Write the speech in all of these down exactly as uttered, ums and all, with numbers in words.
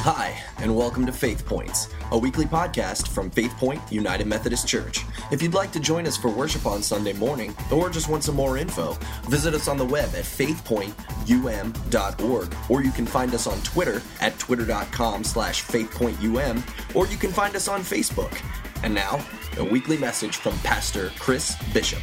Hi, and welcome to Faith Points, a weekly podcast from Faith Point United Methodist Church. If you'd like to join us for worship on Sunday morning, or just want some more info, visit us on the web at faith point u m dot org, or you can find us on Twitter at twitter.com slash faithpointum, or you can find us on Facebook. And now, a weekly message from Pastor Chris Bishop.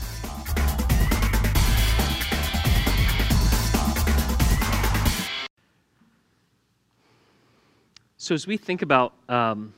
So as we think about um,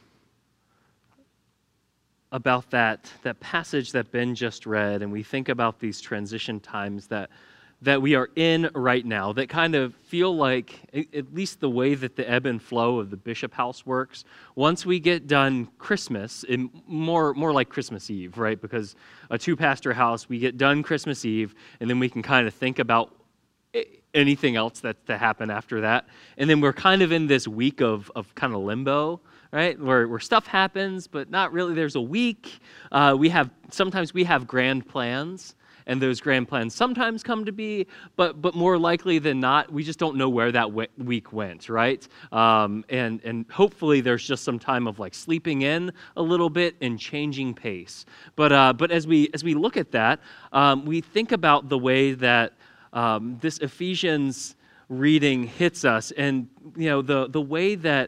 about that that passage that Ben just read, and we think about these transition times that that we are in right now, that kind of feel like, at least the way that the ebb and flow of the Bishop House works, once we get done Christmas, and more more like Christmas Eve, right? Because a two-pastor house, we get done Christmas Eve, and then we can kind of think about anything else that's to happen after that. And then we're kind of in this week of, of kind of limbo, right? Where, where stuff happens, but not really. There's a week. Uh, we have, sometimes we have grand plans, and those grand plans sometimes come to be, but but more likely than not, we just don't know where that we- week went, right? Um, and, and hopefully there's just some time of like sleeping in a little bit and changing pace. But uh, but as we as we look at that, um, we think about the way that Um, this Ephesians reading hits us, and you know the the way that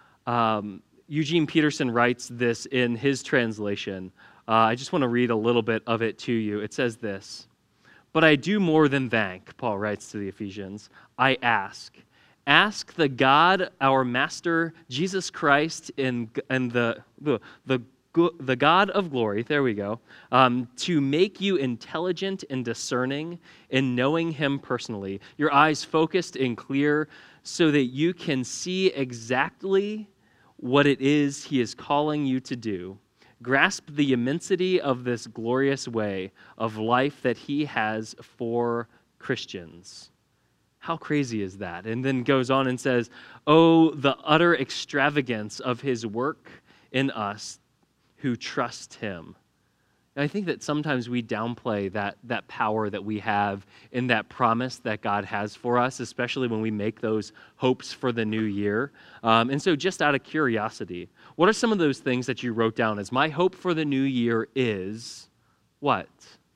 um, Eugene Peterson writes this in his translation. Uh, I just want to read a little bit of it to you. It says this: "But I do more than thank," Paul writes to the Ephesians. "I ask, ask the God, our Master Jesus Christ, and and the the the." the God of glory, there we go, um, to make you intelligent and discerning in knowing Him personally, your eyes focused and clear so that you can see exactly what it is He is calling you to do. Grasp the immensity of this glorious way of life that He has for Christians." How crazy is that? And then goes on and says, "Oh, the utter extravagance of His work in us who trust Him." And I think that sometimes we downplay that that power that we have in that promise that God has for us, especially when we make those hopes for the new year. Um, and so just out of curiosity, what are some of those things that you wrote down as my hope for the new year is what?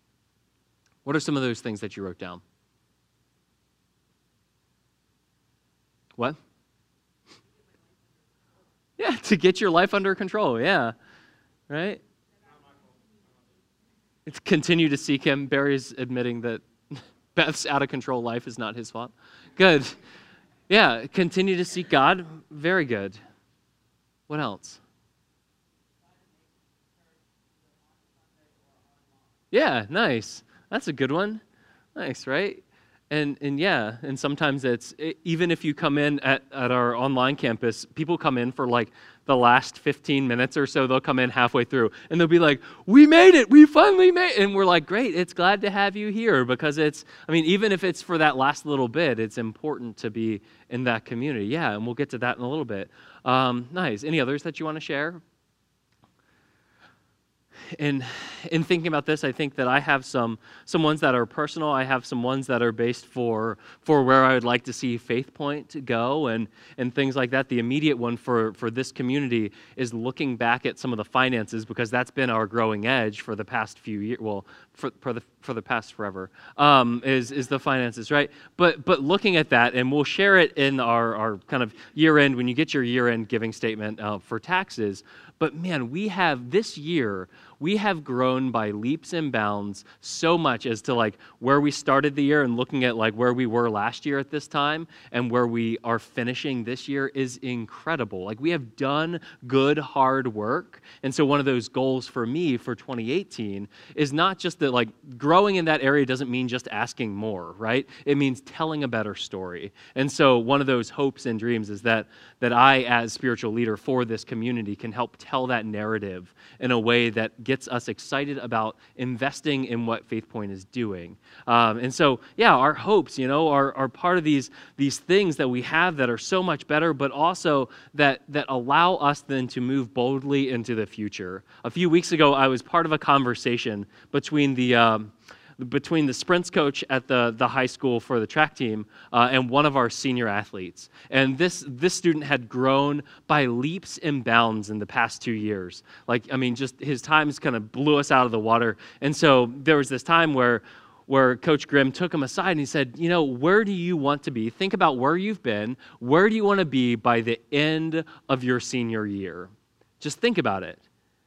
What are some of those things that you wrote down? What? Yeah, to get your life under control, yeah. Right? It's continue to seek Him. Barry's admitting that Beth's out-of-control life is not his fault. Good. Yeah, continue to seek God. Very good. What else? Yeah, nice. That's a good one. Nice, right? And and yeah, and sometimes it's, even if you come in at, at our online campus, people come in for like the last fifteen minutes or so, they'll come in halfway through, and they'll be like, "We made it, we finally made it." And we're like, "Great, it's glad to have you here," because it's, I mean, even if it's for that last little bit, it's important to be in that community. Yeah, and we'll get to that in a little bit. Um, nice. Any others that you want to share? In in thinking about this, I think that I have some some ones that are personal. I have some ones that are based for for where I would like to see Faith Point go and and things like that. The immediate one for for this community is looking back at some of the finances, because that's been our growing edge for the past few years. Well, for for the for the past forever um, is is the finances, right? But but looking at that, and we'll share it in our our kind of year end when you get your year end giving statement uh, for taxes. But man, we have this year, we have grown by leaps and bounds so much as to like where we started the year, and looking at like where we were last year at this time and where we are finishing this year is incredible. Like we have done good, hard work. And so one of those goals for me for twenty eighteen is not just that like growing in that area doesn't mean just asking more, right? It means telling a better story. And so one of those hopes and dreams is that that I, as spiritual leader for this community, can help tell that narrative in a way that gets us excited about investing in what Faith Point is doing. Um, and so, yeah, our hopes, you know, are, are part of these, these things that we have that are so much better, but also that, that allow us then to move boldly into the future. A few weeks ago, I was part of a conversation between the... Um, between the sprints coach at the, the high school for the track team uh, and one of our senior athletes. And this, this student had grown by leaps and bounds in the past two years. Like, I mean, just his times kind of blew us out of the water. And so there was this time where where Coach Grimm took him aside and he said, you know, where do you want to be? Think about where you've been. Where do you want to be by the end of your senior year? Just think about it.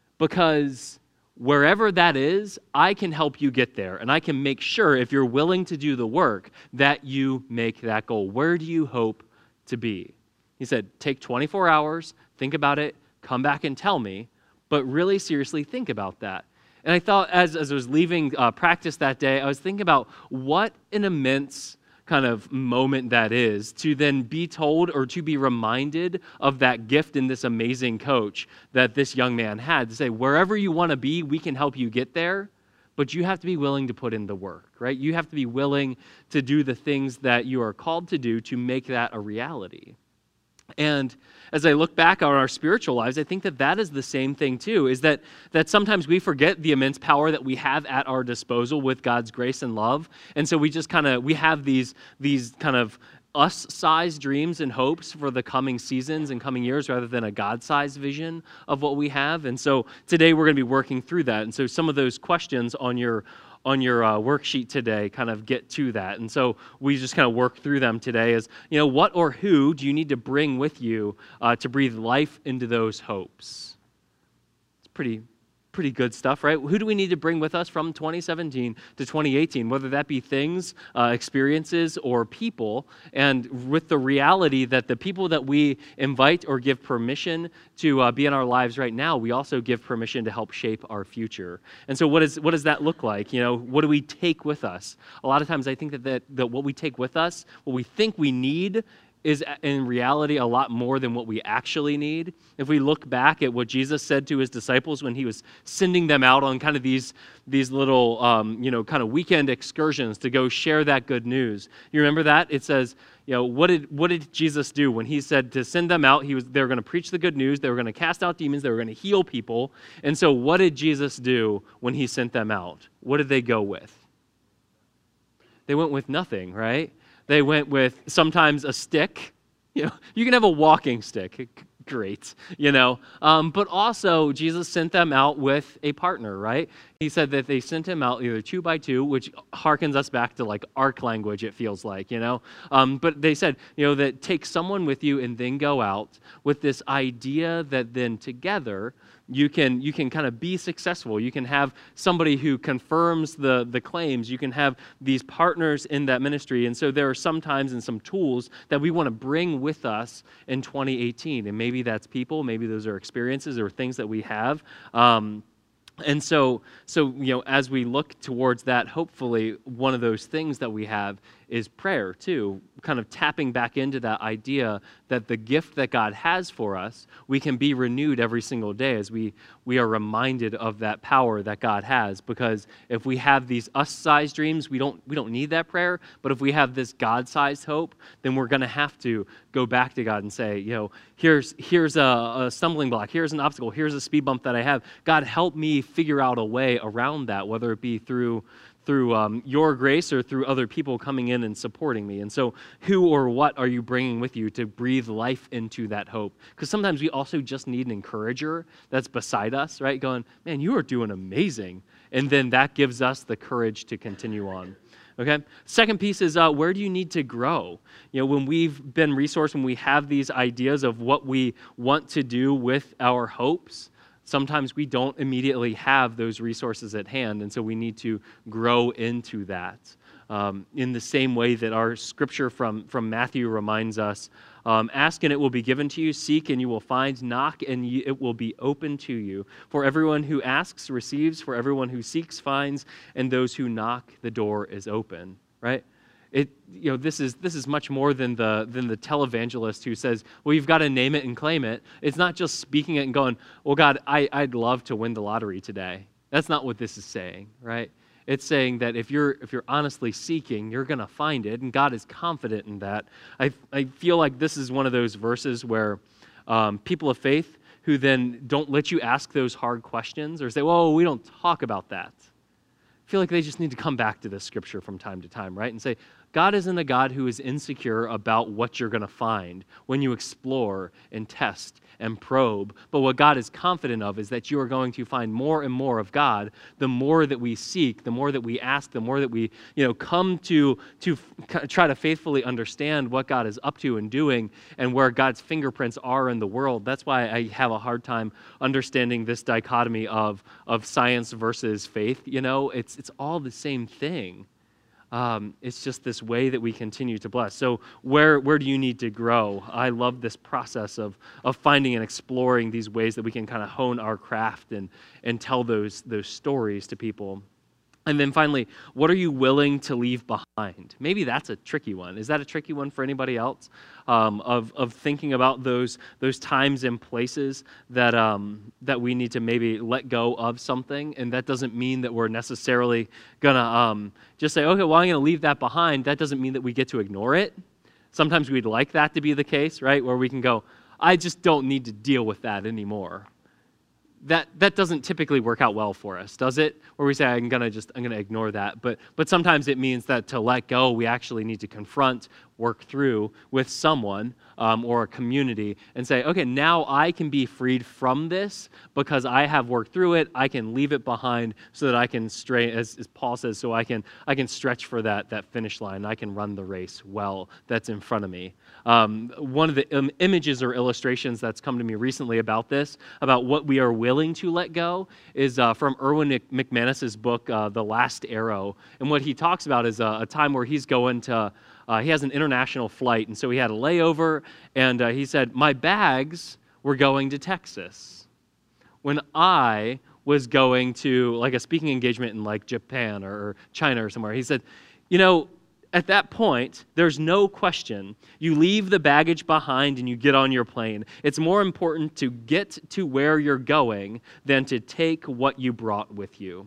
Because wherever that is, I can help you get there. And I can make sure, if you're willing to do the work, that you make that goal. Where do you hope to be? He said, take twenty-four hours, think about it, come back and tell me. But really seriously think about that. And I thought, as, as I was leaving uh, practice that day, I was thinking about what an immense kind of moment that is to then be told or to be reminded of that gift in this amazing coach that this young man had, to say, wherever you want to be, we can help you get there, but you have to be willing to put in the work, right? You have to be willing to do the things that you are called to do to make that a reality. And as I look back on our spiritual lives, I think that that is the same thing too, is that, that sometimes we forget the immense power that we have at our disposal with God's grace and love. And so we just kind of, we have these, these kind of us-sized dreams and hopes for the coming seasons and coming years rather than a God-sized vision of what we have. And so today we're going to be working through that. And so some of those questions on your on your uh, worksheet today kind of get to that. And so we just kind of work through them today as, you know, what or who do you need to bring with you uh, to breathe life into those hopes? It's pretty pretty good stuff, right? Who do we need to bring with us from twenty seventeen to twenty eighteen, whether that be things, uh, experiences, or people, and with the reality that the people that we invite or give permission to uh, be in our lives right now, we also give permission to help shape our future. And so what, is, what does that look like? You know, what do we take with us? A lot of times I think that, that, that what we take with us, what we think we need, is in reality a lot more than what we actually need. If we look back at what Jesus said to his disciples when he was sending them out on kind of these, these little, um, you know, kind of weekend excursions to go share that good news. You remember that? It says, you know, what did what did Jesus do when he said to send them out? He was they were going to preach the good news. They were going to cast out demons. They were going to heal people. And so what did Jesus do when he sent them out? What did they go with? They went with nothing, right? They went with sometimes a stick. You know, you can have a walking stick. Great, you know. Um, but also, Jesus sent them out with a partner, right? He said that they sent him out either two by two, which harkens us back to like ARC language, it feels like, you know. Um, but they said, you know, that take someone with you and then go out with this idea that then together you can you can kind of be successful. You can have somebody who confirms the, the claims. You can have these partners in that ministry. And so there are some times and some tools that we want to bring with us in twenty eighteen. And maybe that's people, maybe those are experiences or things that we have. Um, and so, so you know, as we look towards that, hopefully one of those things that we have is prayer too, kind of tapping back into that idea that the gift that God has for us, we can be renewed every single day as we, we are reminded of that power that God has. Because if we have these us-sized dreams, we don't, we don't need that prayer. But if we have this God-sized hope, then we're going to have to go back to God and say, you know, here's, here's a, a stumbling block, here's an obstacle, here's a speed bump that I have. God, help me figure out a way around that, whether it be through through um, your grace or through other people coming in and supporting me. And so who or what are you bringing with you to breathe life into that hope? Because sometimes we also just need an encourager that's beside us, right? Going, man, you are doing amazing. And then that gives us the courage to continue on. Okay. Second piece is uh, where do you need to grow? You know, when we've been resourced, when we have these ideas of what we want to do with our hopes, sometimes we don't immediately have those resources at hand, and so we need to grow into that. Um, in the same way that our scripture from, from Matthew reminds us, um, ask and it will be given to you, seek and you will find, knock and you, it will be open to you. For everyone who asks receives, for everyone who seeks finds, and those who knock, the door is open, right? It, you know, this is this is much more than the than the televangelist who says, well, you've got to name it and claim it. It's not just speaking it and going, well, God, I, I'd love to win the lottery today. That's not what this is saying, right? It's saying that if you're if you're honestly seeking, you're going to find it, and God is confident in that. I I feel like this is one of those verses where um, people of faith who then don't let you ask those hard questions or say, well, we don't talk about that. feel like they just need to come back to this scripture from time to time, right? And say, God isn't a God who is insecure about what you're going to find when you explore and test and probe. But what God is confident of is that you are going to find more and more of God the more that we seek, the more that we ask, the more that we, you know, come to, to f- try to faithfully understand what God is up to and doing and where God's fingerprints are in the world. That's why I have a hard time understanding this dichotomy of, of science versus faith. You know, it's, it's all the same thing. Um, it's just this way that we continue to bless. So where where do you need to grow? I love this process of of finding and exploring these ways that we can kind of hone our craft and and tell those those stories to people. And then finally, what are you willing to leave behind? Maybe that's a tricky one. Is that a tricky one for anybody else? Um, of of thinking about those those times and places that um, that we need to maybe let go of something, and that doesn't mean that we're necessarily gonna um, just say, okay, well, I'm gonna leave that behind. That doesn't mean that we get to ignore it. Sometimes we'd like that to be the case, right? Where we can go, I just don't need to deal with that anymore. That that doesn't typically work out well for us, does it? Where we say, I'm gonna just I'm gonna ignore that. But but sometimes it means that to let go, we actually need to confront, work through with someone um, or a community and say, okay, now I can be freed from this because I have worked through it. I can leave it behind so that I can stray, as, as Paul says, so I can I can stretch for that that finish line. I can run the race well that's in front of me. Um, one of the im- images or illustrations that's come to me recently about this, about what we are willing to let go, is uh, from Erwin McManus's book, uh, The Last Arrow. And what he talks about is a, a time where he's going to, uh, he has an international flight, and so he had a layover, and uh, he said, my bags were going to Texas. When I was going to like a speaking engagement in like Japan or China or somewhere, he said, you know, at that point, there's no question. You leave the baggage behind and you get on your plane. It's more important to get to where you're going than to take what you brought with you.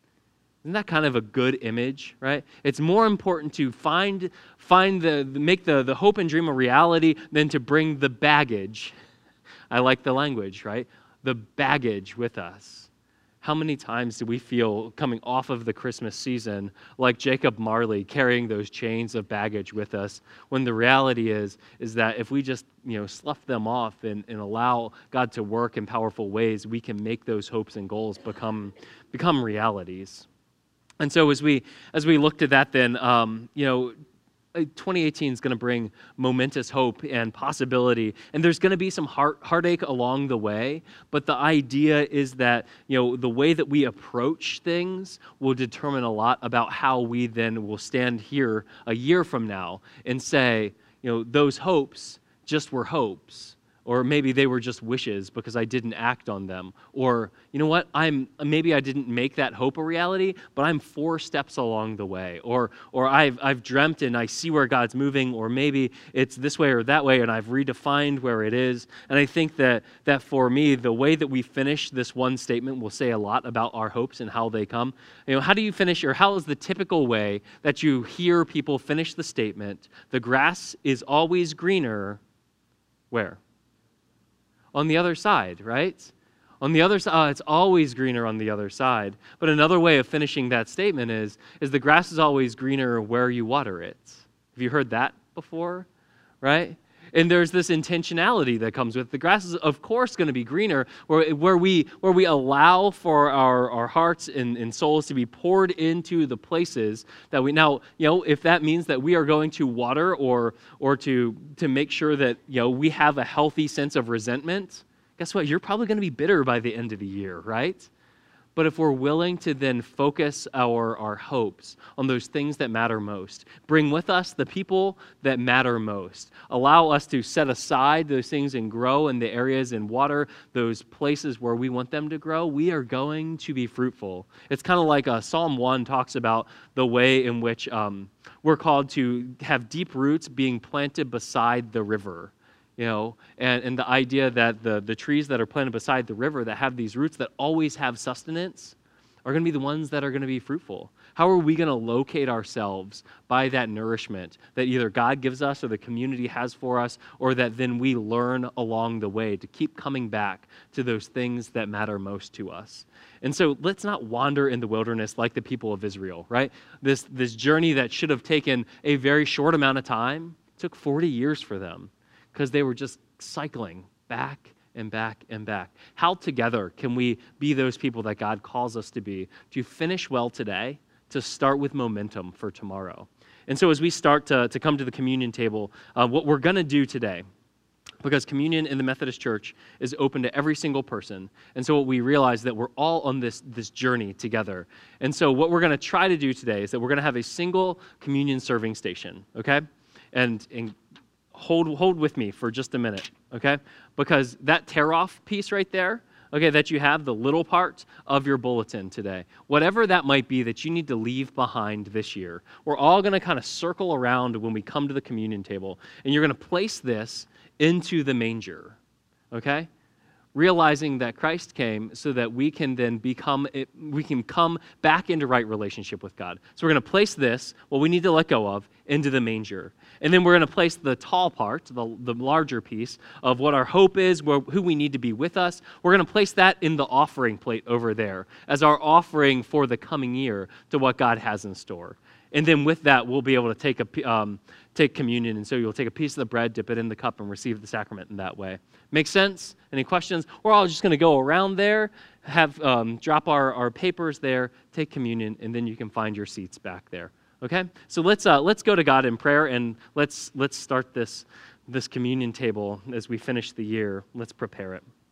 Isn't that kind of a good image, right? It's more important to find, find the, make the, the hope and dream a reality than to bring the baggage. I like the language, right? The baggage with us. How many times do we feel coming off of the Christmas season like Jacob Marley carrying those chains of baggage with us, when the reality is is that if we just, you know, slough them off and, and allow God to work in powerful ways, we can make those hopes and goals become become realities. And so as we as we look to that, then um, you know, twenty eighteen is going to bring momentous hope and possibility, and there's going to be some heart, heartache along the way, but the idea is that, you know, the way that we approach things will determine a lot about how we then will stand here a year from now and say, you know, those hopes just were hopes. Or maybe they were just wishes because I didn't act on them. Or, you know what, I'm maybe I didn't make that hope a reality, but I'm four steps along the way. Or or I've I've dreamt and I see where God's moving, or maybe it's this way or that way, and I've redefined where it is. And I think that that for me, the way that we finish this one statement will say a lot about our hopes and how they come. You know, how do you finish, or how is the typical way that you hear people finish the statement? The grass is always greener, where? On the other side, right? On the other side, uh, it's always greener on the other side. But another way of finishing that statement is, is the grass is always greener where you water it. Have you heard that before? Right? And there's this intentionality that comes with the grass is, of course, going to be greener where, where we where we allow for our, our hearts and, and souls to be poured into the places that we now, you know, if that means that we are going to water or or to to make sure that, you know, we have a healthy sense of resentment, guess what? You're probably going to be bitter by the end of the year, right? But if we're willing to then focus our, our hopes on those things that matter most, bring with us the people that matter most, allow us to set aside those things and grow in the areas and water those places where we want them to grow, we are going to be fruitful. It's kind of like uh, Psalm one talks about the way in which um, we're called to have deep roots being planted beside the river. You know, and, and the idea that the, the trees that are planted beside the river that have these roots that always have sustenance are going to be the ones that are going to be fruitful. How are we going to locate ourselves by that nourishment that either God gives us or the community has for us, or that then we learn along the way to keep coming back to those things that matter most to us? And so let's not wander in the wilderness like the people of Israel, right? This, this journey that should have taken a very short amount of time took forty years for them because they were just cycling back and back and back. How together can we be those people that God calls us to be, to finish well today, to start with momentum for tomorrow? And so as we start to, to come to the communion table, uh, what we're going to do today, because communion in the Methodist Church is open to every single person, and so what we realize that we're all on this, this journey together. And so what we're going to try to do today is that we're going to have a single communion serving station, okay? And, and hold hold with me for just a minute, okay? Because that tear-off piece right there, okay, that you have, the little part of your bulletin today, whatever that might be that you need to leave behind this year, we're all going to kind of circle around when we come to the communion table, and you're going to place this into the manger, okay? Realizing that Christ came so that we can then become, we can come back into right relationship with God. So we're going to place this, what we need to let go of, into the manger. And then we're going to place the tall part, the, the larger piece of what our hope is, where, who we need to be with us. We're going to place that in the offering plate over there as our offering for the coming year to what God has in store. And then with that, we'll be able to take a um, take communion. And so you'll take a piece of the bread, dip it in the cup, and receive the sacrament in that way. Make sense? Any questions? We're all just going to go around there, have um, drop our, our papers there, take communion, and then you can find your seats back there. Okay? So let's uh, let's go to God in prayer, and let's let's start this this communion table as we finish the year. Let's prepare it.